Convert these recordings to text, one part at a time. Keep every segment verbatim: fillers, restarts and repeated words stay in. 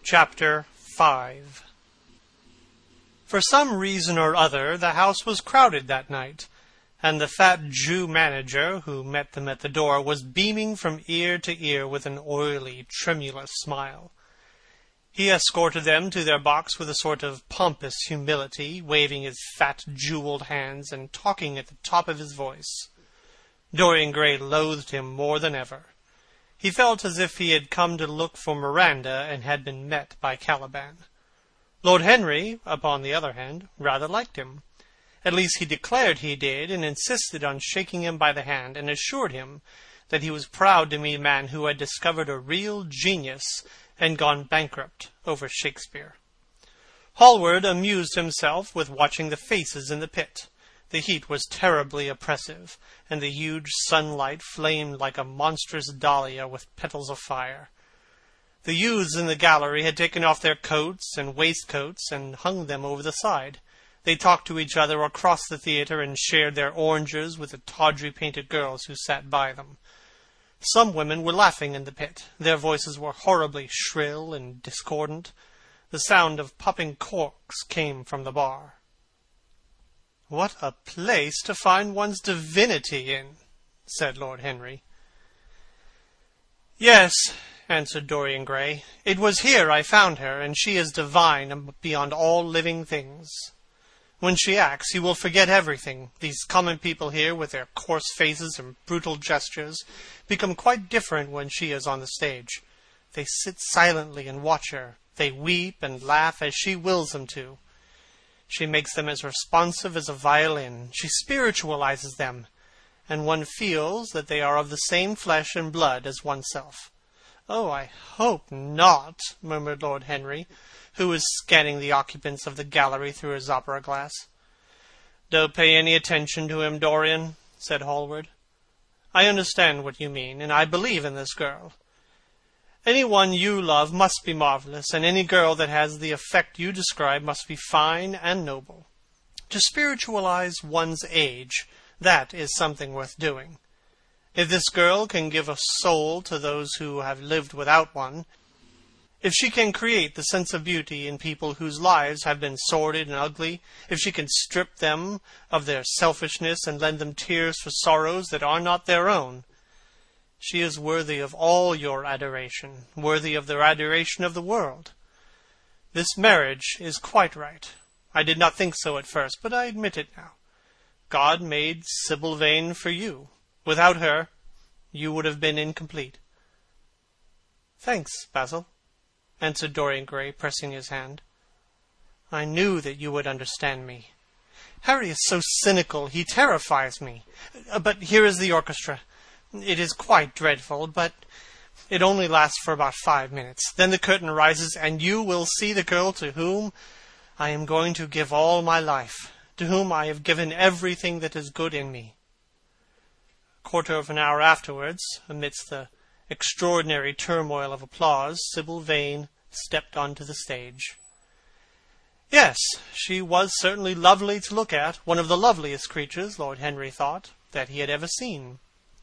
Chapter five. For some reason or other, the house was crowded that night, and the fat Jew manager, who met them at the door, was beaming from ear to ear with an oily, tremulous smile. He escorted them to their box with a sort of pompous humility, waving his fat, jewelled hands and talking at the top of his voice. Dorian Gray loathed him more than ever. He felt as if he had come to look for Miranda and had been met by Caliban. Lord Henry, upon the other hand, rather liked him. At least he declared he did, and insisted on shaking him by the hand, and assured him that he was proud to meet a man who had discovered a real genius and gone bankrupt over Shakespeare. Hallward amused himself with watching the faces in the pit. The heat was terribly oppressive, and the huge sunlight flamed like a monstrous dahlia with petals of fire. The youths in the gallery had taken off their coats and waistcoats and hung them over the side. They talked to each other across the theatre and shared their oranges with the tawdry painted girls who sat by them. Some women were laughing in the pit. Their voices were horribly shrill and discordant. The sound of popping corks came from the bar. "What a place to find one's divinity in," said Lord Henry. "Yes," answered Dorian Gray. "It was here I found her, and she is divine beyond all living things. When she acts, you will forget everything. These common people here, with their coarse faces and brutal gestures, become quite different when she is on the stage. They sit silently and watch her. They weep and laugh as she wills them to. She makes them as responsive as a violin. She spiritualizes them, and one feels that they are of the same flesh and blood as oneself." "Oh, I hope not," murmured Lord Henry, who was scanning the occupants of the gallery through his opera-glass. "Don't pay any attention to him, Dorian," said Hallward. "I understand what you mean, and I believe in this girl. Any one you love must be marvelous, and any girl that has the effect you describe must be fine and noble. To spiritualize one's age, that is something worth doing. If this girl can give a soul to those who have lived without one, if she can create the sense of beauty in people whose lives have been sordid and ugly, if she can strip them of their selfishness and lend them tears for sorrows that are not their own, she is worthy of all your adoration, worthy of the adoration of the world. This marriage is quite right. I did not think so at first, but I admit it now. God made Sybil Vane for you. Without her, you would have been incomplete." "Thanks, Basil," answered Dorian Gray, pressing his hand. "I knew that you would understand me. Harry is so cynical, he terrifies me. But here is the orchestra. It is quite dreadful, but it only lasts for about five minutes. Then the curtain rises, and you will see the girl to whom I am going to give all my life, to whom I have given everything that is good in me." A quarter of an hour afterwards, amidst the extraordinary turmoil of applause, Sybil Vane stepped onto the stage. Yes, she was certainly lovely to look at, one of the loveliest creatures, Lord Henry thought, that he had ever seen.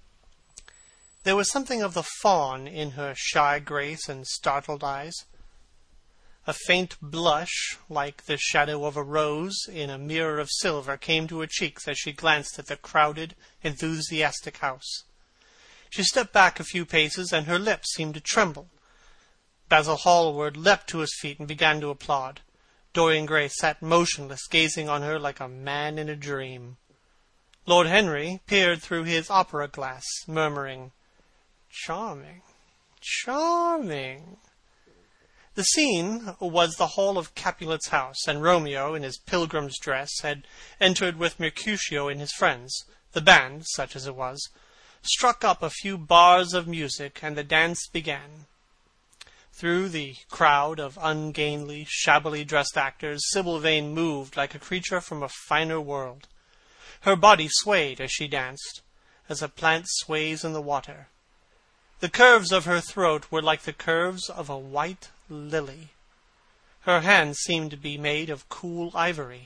There was something of the fawn in her shy grace and startled eyes. A faint blush, like the shadow of a rose in a mirror of silver, came to her cheeks as she glanced at the crowded, enthusiastic house. She stepped back a few paces, and her lips seemed to tremble. Basil Hallward leapt to his feet and began to applaud. Dorian Gray sat motionless, gazing on her like a man in a dream. Lord Henry peered through his opera-glass, murmuring, "Charming, charming." The scene was the hall of Capulet's house, and Romeo, in his pilgrim's dress, had entered with Mercutio and his friends. The band, such as it was, struck up a few bars of music, and the dance began. Through the crowd of ungainly, shabbily dressed actors, Sybil Vane moved like a creature from a finer world. Her body swayed as she danced, as a plant sways in the water. The curves of her throat were like the curves of a white lily. Her hands seemed to be made of cool ivory.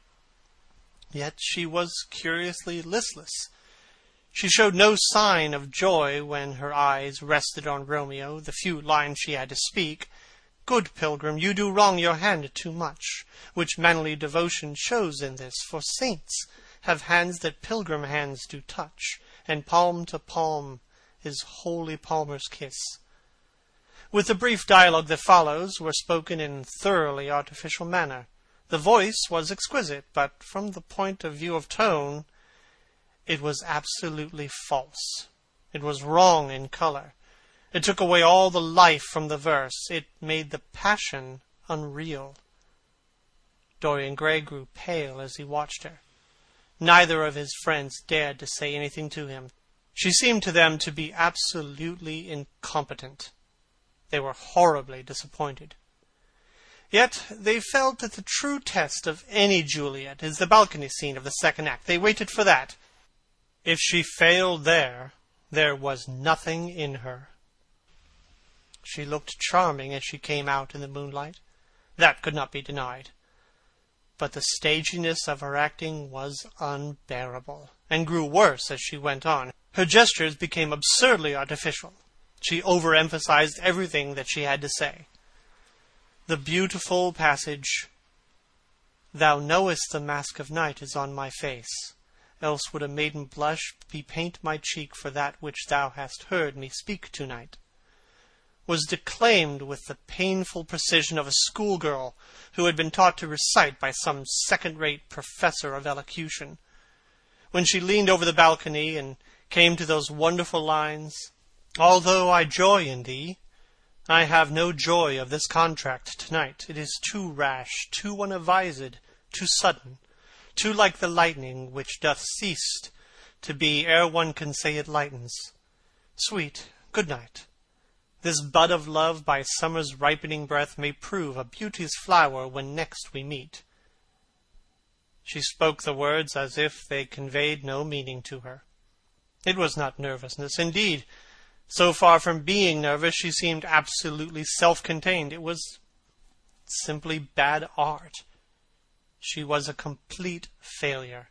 Yet she was curiously listless. She showed no sign of joy when her eyes rested on Romeo. The few lines she had to speak Good pilgrim, you do wrong your hand too much, which manly devotion shows in this, for saints have hands that pilgrim hands do touch, and palm to palm is holy palmer's kiss. With the brief dialogue that follows were spoken in thoroughly artificial manner. The voice was exquisite, but from the point of view of tone, it was absolutely false. It was wrong in color. It took away all the life from the verse. It made the passion unreal. Dorian Gray grew pale as he watched her. Neither of his friends dared to say anything to him. She seemed to them to be absolutely incompetent. They were horribly disappointed. Yet they felt that the true test of any Juliet is the balcony scene of the second act. They waited for that. If she failed there, there was nothing in her. She looked charming as she came out in the moonlight. That could not be denied. But the staginess of her acting was unbearable, and grew worse as she went on. Her gestures became absurdly artificial. She overemphasized everything that she had to say. The beautiful passage, "Thou knowest the mask of night is on my face, else would a maiden blush bepaint my cheek for that which thou hast heard me speak to-night," was declaimed with the painful precision of a schoolgirl who had been taught to recite by some second-rate professor of elocution. When she leaned over the balcony and came to those wonderful lines, "Although I joy in thee, I have no joy of this contract tonight. It is too rash, too unadvised, too sudden, too like the lightning which doth cease to be ere one can say it lightens. Sweet, good night. This bud of love by summer's ripening breath may prove a beauteous flower when next we meet." She spoke the words as if they conveyed no meaning to her. It was not nervousness. Indeed, so far from being nervous, she seemed absolutely self-contained. It was simply bad art. She was a complete failure.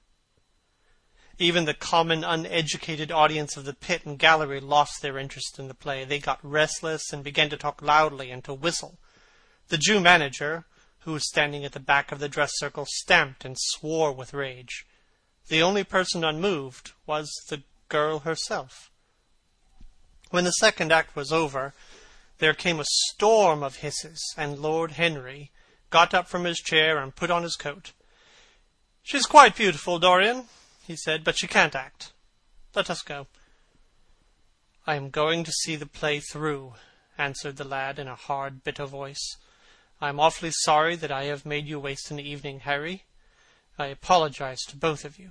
Even the common, uneducated audience of the pit and gallery lost their interest in the play. They got restless and began to talk loudly and to whistle. The Jew manager, who was standing at the back of the dress circle, stamped and swore with rage. The only person unmoved was the girl herself. When the second act was over, there came a storm of hisses, and Lord Henry got up from his chair and put on his coat. "She's quite beautiful, Dorian," he said, "but she can't act. Let us go." "I am going to see the play through," answered the lad in a hard, bitter voice. "I am awfully sorry that I have made you waste an evening, Harry. I apologize to both of you."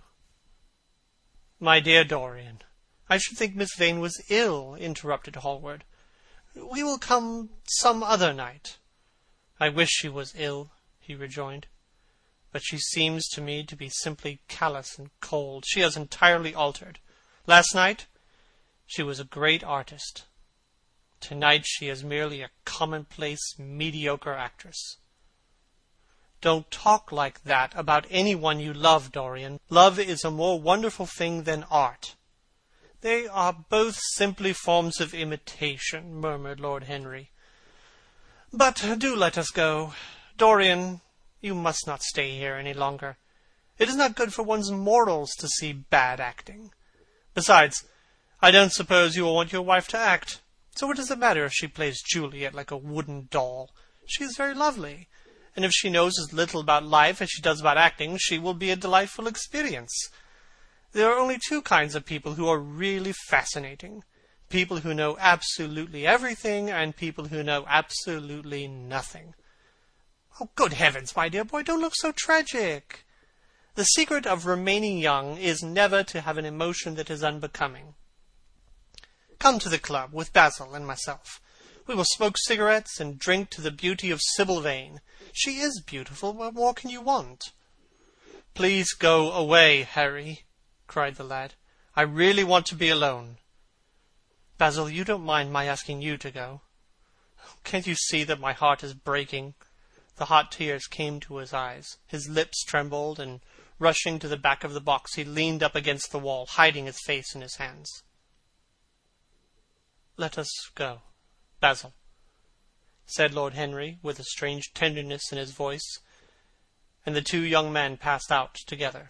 "My dear Dorian, I should think Miss Vane was ill," interrupted Hallward. "We will come some other night." "I wish she was ill," he rejoined. "But she seems to me to be simply callous and cold. She has entirely altered. Last night she was a great artist. Tonight she is merely a commonplace, mediocre actress." "Don't talk like that about anyone you love, Dorian. Love is a more wonderful thing than art." "They are both simply forms of imitation," murmured Lord Henry. "But do let us go. Dorian, you must not stay here any longer. It is not good for one's morals to see bad acting. Besides, I don't suppose you will want your wife to act. So what does it matter if she plays Juliet like a wooden doll? She is very lovely, and if she knows as little about life as she does about acting, she will be a delightful experience. There are only two kinds of people who are really fascinating. People who know absolutely everything, and people who know absolutely nothing." "Oh, good heavens, my dear boy, don't look so tragic. The secret of remaining young is never to have an emotion that is unbecoming. Come to the club with Basil and myself. We will smoke cigarettes and drink to the beauty of Sybil Vane. She is beautiful. What more can you want?" "Please go away, Harry," cried the lad. "I really want to be alone." "Basil, you don't mind my asking you to go?" "Can't you see that my heart is breaking?" The hot tears came to his eyes. His lips trembled, and rushing to the back of the box, he leaned up against the wall, hiding his face in his hands. "Let us go, Basil," said Lord Henry, with a strange tenderness in his voice, and the two young men passed out together.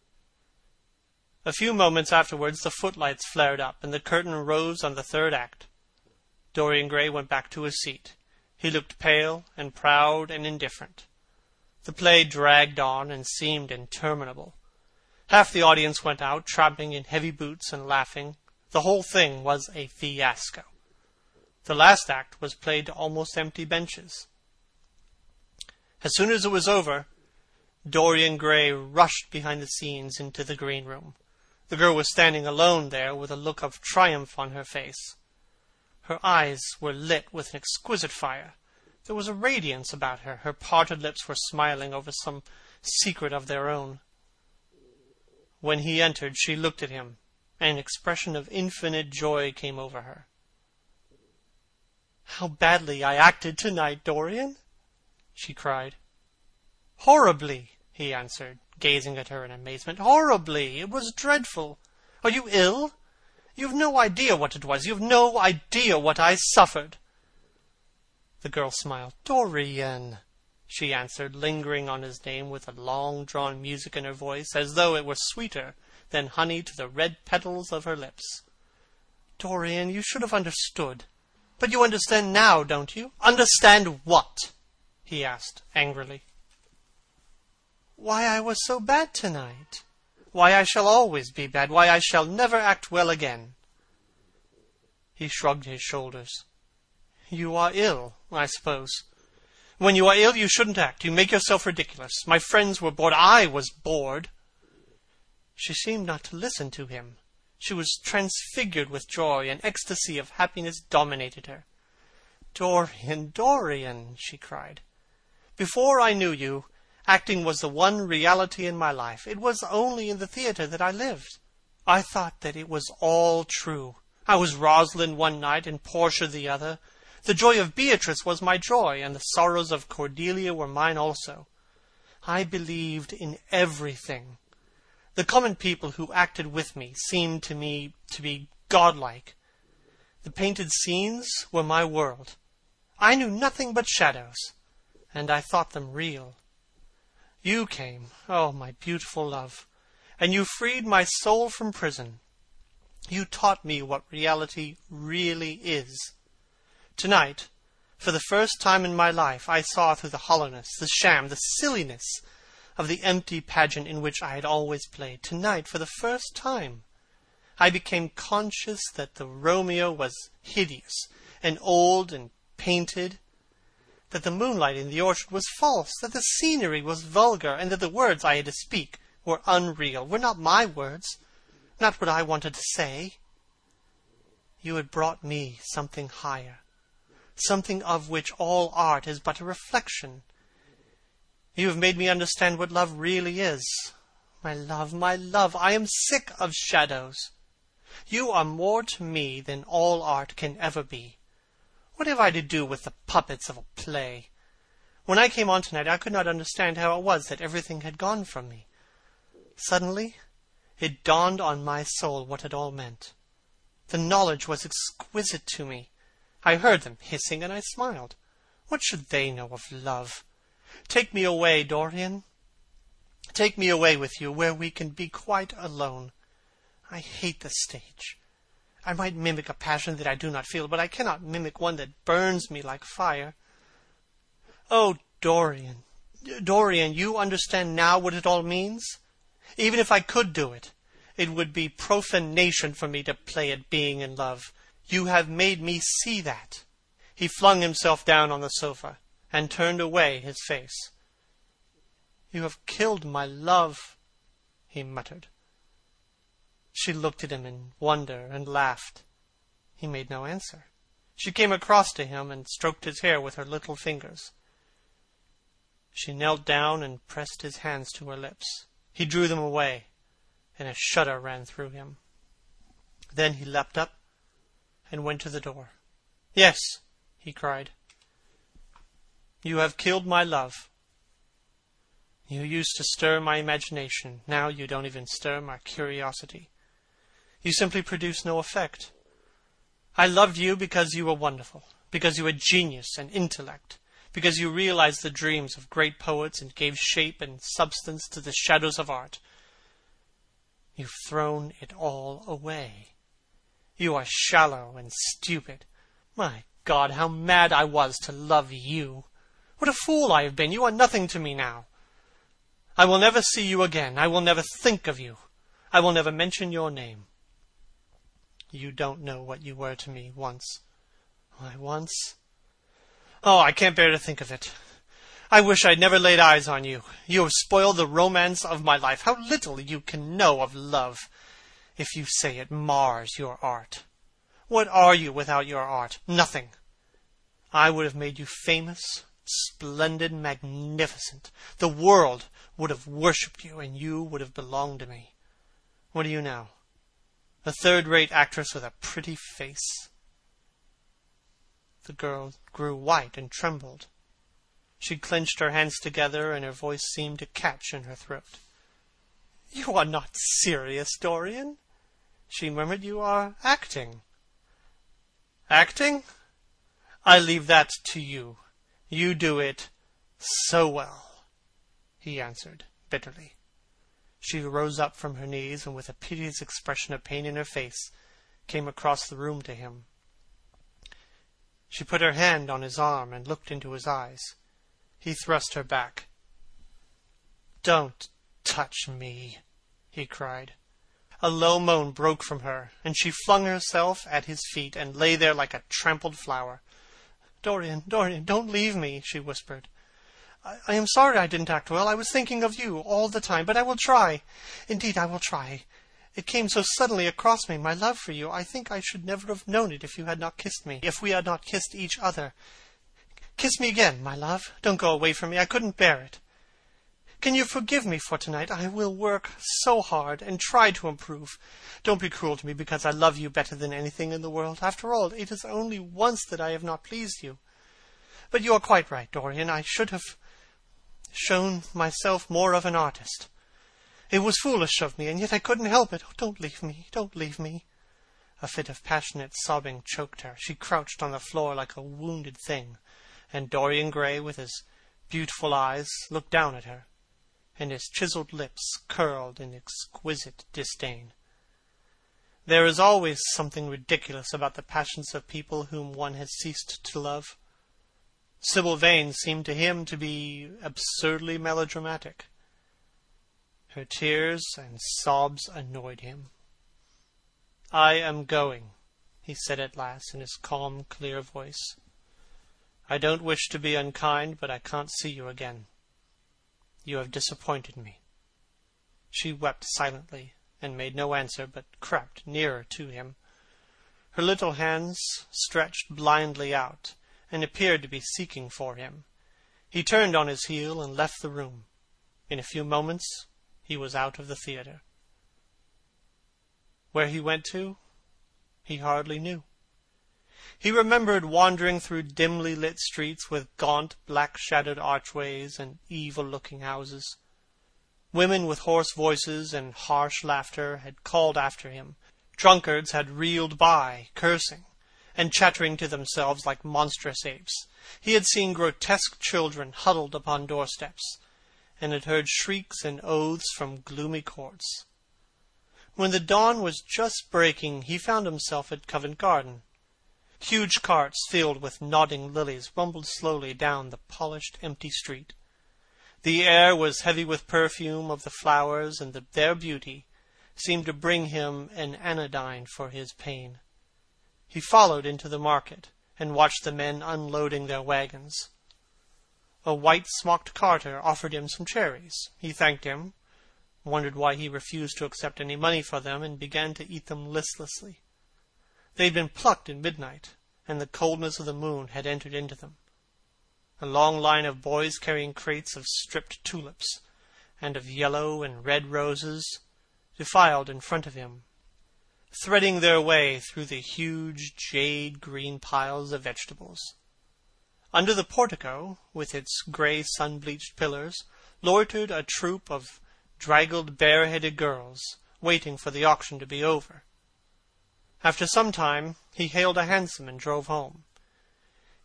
A few moments afterwards the footlights flared up, and the curtain rose on the third act. Dorian Gray went back to his seat. He looked pale and proud and indifferent. The play dragged on and seemed interminable. Half the audience went out, tramping in heavy boots and laughing. The whole thing was a fiasco. The last act was played to almost empty benches. As soon as it was over, Dorian Gray rushed behind the scenes into the green room. The girl was standing alone there with a look of triumph on her face. Her eyes were lit with an exquisite fire. There was a radiance about her. Her parted lips were smiling over some secret of their own. When he entered, she looked at him, and an expression of infinite joy came over her. "How badly I acted tonight, Dorian!" she cried. "Horribly," he answered, gazing at her in amazement. "Horribly! It was dreadful. Are you ill? You've no idea what it was. You've no idea what I suffered." The girl smiled. "Dorian," she answered, lingering on his name with a long-drawn music in her voice, as though it were sweeter than honey to the red petals of her lips. "Dorian, you should have understood. But you understand now, don't you?" "Understand what?" he asked angrily. "Why I was so bad tonight. Why I shall always be bad. Why I shall never act well again." He shrugged his shoulders. "You are ill, I suppose. When you are ill, you shouldn't act. You make yourself ridiculous. My friends were bored. I was bored." She seemed not to listen to him. She was transfigured with joy. An ecstasy of happiness dominated her. "Dorian, Dorian," she cried. "Before I knew you, acting was the one reality in my life. It was only in the theatre that I lived. I thought that it was all true. I was Rosalind one night and Portia the other. The joy of Beatrice was my joy, and the sorrows of Cordelia were mine also. I believed in everything. The common people who acted with me seemed to me to be godlike. The painted scenes were my world. I knew nothing but shadows, and I thought them real. You came, oh, my beautiful love, and you freed my soul from prison. You taught me what reality really is. Tonight, for the first time in my life, I saw through the hollowness, the sham, the silliness of the empty pageant in which I had always played. Tonight, for the first time, I became conscious that the Romeo was hideous and old and painted, that the moonlight in the orchard was false, that the scenery was vulgar, and that the words I had to speak were unreal, were not my words, not what I wanted to say. You had brought me something higher, something of which all art is but a reflection. You have made me understand what love really is. My love, my love, I am sick of shadows. You are more to me than all art can ever be. What have I to do with the puppets of a play? When I came on tonight, I could not understand how it was that everything had gone from me. Suddenly, it dawned on my soul what it all meant. The knowledge was exquisite to me. I heard them hissing, and I smiled. What should they know of love? Take me away, Dorian. Take me away with you, where we can be quite alone. I hate the stage. I might mimic a passion that I do not feel, but I cannot mimic one that burns me like fire. Oh, Dorian, Dorian, you understand now what it all means? Even if I could do it, it would be profanation for me to play at being in love. You have made me see that." He flung himself down on the sofa and turned away his face. "You have killed my love," he muttered. She looked at him in wonder and laughed. He made no answer. She came across to him and stroked his hair with her little fingers. She knelt down and pressed his hands to her lips. He drew them away, and a shudder ran through him. Then he leapt up and went to the door. "Yes," he cried. "You have killed my love. You used to stir my imagination. Now you don't even stir my curiosity. You simply produce no effect. I loved you because you were wonderful, because you had genius and intellect, because you realized the dreams of great poets and gave shape and substance to the shadows of art. You've thrown it all away. You are shallow and stupid. My God, how mad I was to love you! What a fool I have been! You are nothing to me now. I will never see you again. I will never think of you. I will never mention your name. You don't know what you were to me once. Why, once? Oh, I can't bear to think of it. I wish I'd never laid eyes on you. You have spoiled the romance of my life. How little you can know of love, if you say it mars your art. What are you without your art? Nothing. I would have made you famous, splendid, magnificent. The world would have worshipped you, and you would have belonged to me. What are you now? A third-rate actress with a pretty face. The girl grew white and trembled. She clenched her hands together, and her voice seemed to catch in her throat. "You are not serious, Dorian," she murmured. "You are acting." "Acting? I leave that to you. You do it so well," he answered bitterly. She rose up from her knees, and with a piteous expression of pain in her face, came across the room to him. She put her hand on his arm and looked into his eyes. He thrust her back. "Don't touch me," he cried. A low moan broke from her, and she flung herself at his feet and lay there like a trampled flower. "Dorian, Dorian, don't leave me," she whispered. I, I am sorry I didn't act well. I was thinking of you all the time, but I will try. Indeed, I will try. It came so suddenly across me, my love for you. I think I should never have known it if you had not kissed me, if we had not kissed each other. Kiss me again, my love. Don't go away from me. I couldn't bear it. Can you forgive me for tonight? I will work so hard and try to improve. Don't be cruel to me because I love you better than anything in the world. After all, it is only once that I have not pleased you. But you are quite right, Dorian. I should have shown myself more of an artist. It was foolish of me, and yet I couldn't help it. Oh, don't leave me. Don't leave me. A fit of passionate sobbing choked her. She crouched on the floor like a wounded thing, and Dorian Gray, with his beautiful eyes, looked down at her, and his chiseled lips curled in exquisite disdain. There is always something ridiculous about the passions of people whom one has ceased to love. Sybil Vane seemed to him to be absurdly melodramatic. Her tears and sobs annoyed him. "I am going," he said at last in his calm, clear voice. "I don't wish to be unkind, but I can't see you again. You have disappointed me." She wept silently, and made no answer, but crept nearer to him. Her little hands stretched blindly out, and appeared to be seeking for him. He turned on his heel and left the room. In a few moments he was out of the theatre. Where he went to, he hardly knew. He remembered wandering through dimly lit streets with gaunt, black-shadowed archways and evil-looking houses. Women with hoarse voices and harsh laughter had called after him. Drunkards had reeled by, cursing, and chattering to themselves like monstrous apes. He had seen grotesque children huddled upon doorsteps, and had heard shrieks and oaths from gloomy courts. When the dawn was just breaking, he found himself at Covent Garden. Huge carts filled with nodding lilies rumbled slowly down the polished, empty street. The air was heavy with perfume of the flowers, and the, their beauty seemed to bring him an anodyne for his pain. He followed into the market, and watched the men unloading their wagons. A white-smocked carter offered him some cherries. He thanked him, wondered why he refused to accept any money for them, and began to eat them listlessly. They had been plucked at midnight, and the coldness of the moon had entered into them. A long line of boys carrying crates of stripped tulips and of yellow and red roses defiled in front of him, threading their way through the huge jade-green piles of vegetables. Under the portico, with its grey sun-bleached pillars, loitered a troop of draggled, bare-headed girls, waiting for the auction to be over. After some time, he hailed a hansom and drove home.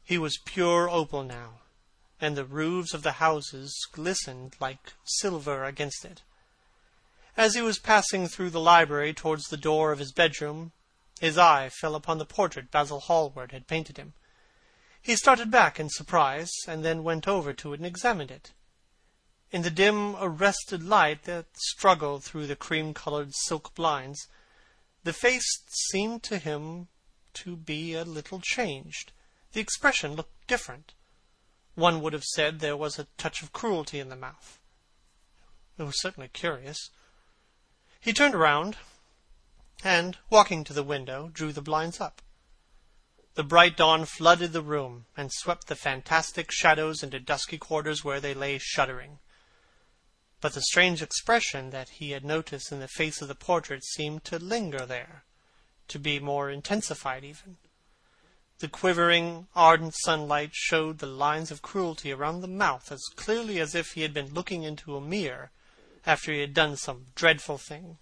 He was pure opal now, and the roofs of the houses glistened like silver against it. As he was passing through the library towards the door of his bedroom, his eye fell upon the portrait Basil Hallward had painted him. He started back in surprise, and then went over to it and examined it. In the dim, arrested light that struggled through the cream-coloured silk blinds, the face seemed to him to be a little changed. The expression looked different. One would have said there was a touch of cruelty in the mouth. It was certainly curious. He turned around, and, walking to the window, drew the blinds up. The bright dawn flooded the room, and swept the fantastic shadows into dusky quarters where they lay shuddering. But the strange expression that he had noticed in the face of the portrait seemed to linger there, to be more intensified even. The quivering, ardent sunlight showed the lines of cruelty around the mouth as clearly as if he had been looking into a mirror after he had done some dreadful thing.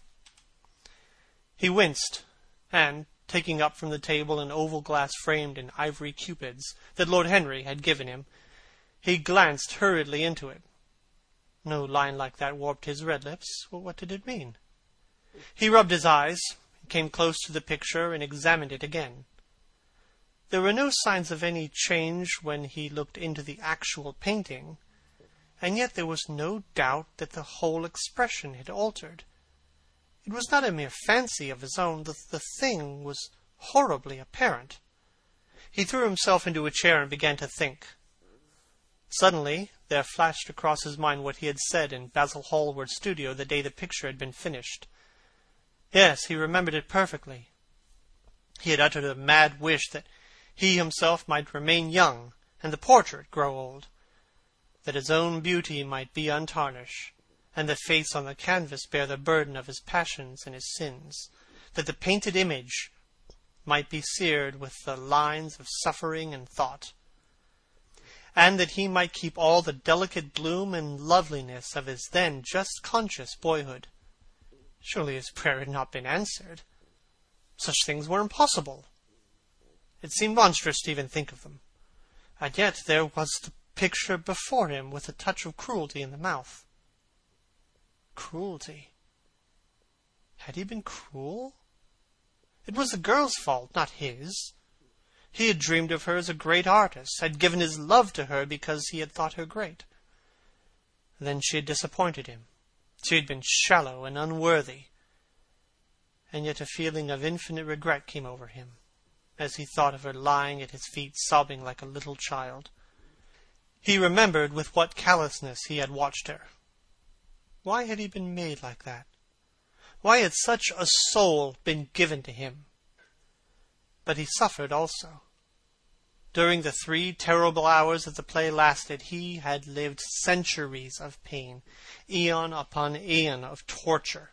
He winced, and, taking up from the table an oval glass framed in ivory cupids that Lord Henry had given him, he glanced hurriedly into it. No line like that warped his red lips. Well, what did it mean? He rubbed his eyes, came close to the picture, and examined it again. There were no signs of any change when he looked into the actual painting, and yet there was no doubt that the whole expression had altered. It was not a mere fancy of his own. The, the thing was horribly apparent. He threw himself into a chair and began to think. Suddenly there flashed across his mind what he had said in Basil Hallward's studio the day the picture had been finished. Yes, he remembered it perfectly. He had uttered a mad wish that he himself might remain young, and the portrait grow old, that his own beauty might be untarnished, and the face on the canvas bear the burden of his passions and his sins, that the painted image might be seared with the lines of suffering and thought, and that he might keep all the delicate bloom and loveliness of his then just conscious boyhood. Surely his prayer had not been answered. Such things were impossible. It seemed monstrous to even think of them. And yet there was the picture before him with a touch of cruelty in the mouth. Cruelty. Had he been cruel? It was the girl's fault, not his. He had dreamed of her as a great artist, had given his love to her because he had thought her great. Then she had disappointed him. She had been shallow and unworthy. And yet a feeling of infinite regret came over him, as he thought of her lying at his feet, sobbing like a little child. He remembered with what callousness he had watched her. Why had he been made like that? Why had such a soul been given to him? But he suffered also. During the three terrible hours that the play lasted, he had lived centuries of pain, aeon upon aeon of torture.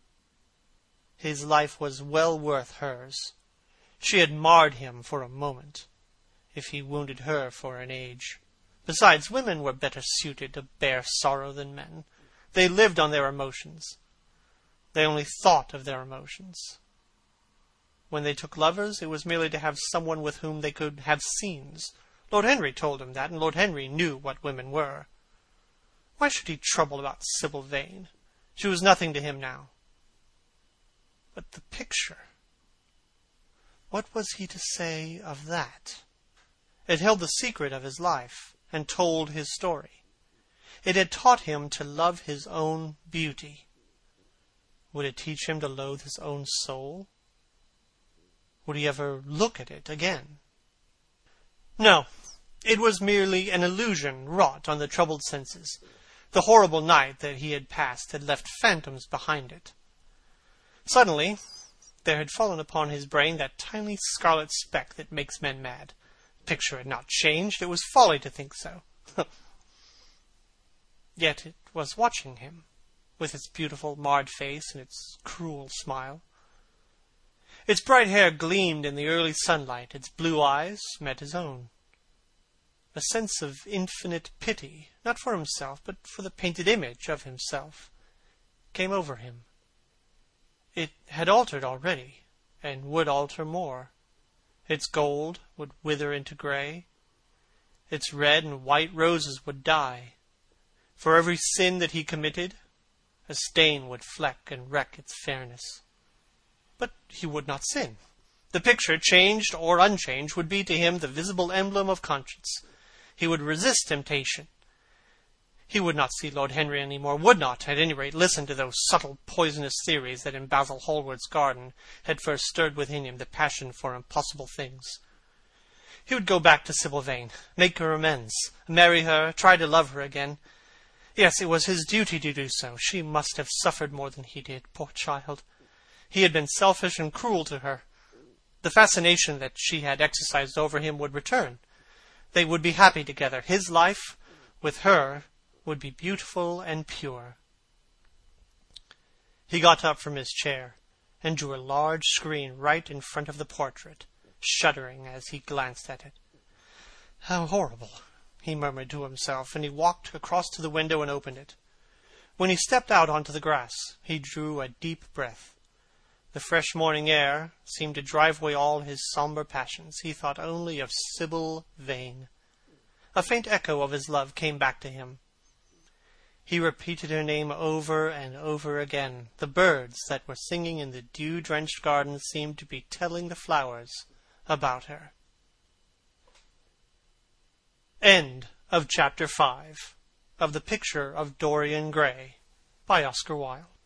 His life was well worth hers. She had marred him for a moment, if he wounded her for an age. Besides, women were better suited to bear sorrow than men. They lived on their emotions. They only thought of their emotions. When they took lovers, it was merely to have someone with whom they could have scenes. Lord Henry told him that, and Lord Henry knew what women were. Why should he trouble about Sybil Vane? She was nothing to him now. But the picture. What was he to say of that? It held the secret of his life, and told his story. It had taught him to love his own beauty. Would it teach him to loathe his own soul? Would he ever look at it again? No, it was merely an illusion wrought on the troubled senses. The horrible night that he had passed had left phantoms behind it. Suddenly, there had fallen upon his brain that tiny scarlet speck that makes men mad. The picture had not changed. It was folly to think so. Yet it was watching him, with its beautiful marred face and its cruel smile. Its bright hair gleamed in the early sunlight. Its blue eyes met his own. A sense of infinite pity, not for himself, but for the painted image of himself, came over him. It had altered already, and would alter more. Its gold would wither into grey, its red and white roses would die. For every sin that he committed, a stain would fleck and wreck its fairness. But he would not sin. The picture, changed or unchanged, would be to him the visible emblem of conscience. He would resist temptation. He would not see Lord Henry any more, would not, at any rate, listen to those subtle, poisonous theories that in Basil Hallward's garden had first stirred within him the passion for impossible things. He would go back to Sybil Vane, make her amends, marry her, try to love her again. Yes, it was his duty to do so. She must have suffered more than he did, poor child. He had been selfish and cruel to her. The fascination that she had exercised over him would return. They would be happy together. His life, with her, would be beautiful and pure. He got up from his chair and drew a large screen right in front of the portrait, shuddering as he glanced at it. How horrible, he murmured to himself, and he walked across to the window and opened it. When he stepped out onto the grass, he drew a deep breath. The fresh morning air seemed to drive away all his sombre passions. He thought only of Sybil Vane. A faint echo of his love came back to him. He repeated her name over and over again. The birds that were singing in the dew-drenched garden seemed to be telling the flowers about her. End of chapter five of The Picture of Dorian Gray by Oscar Wilde.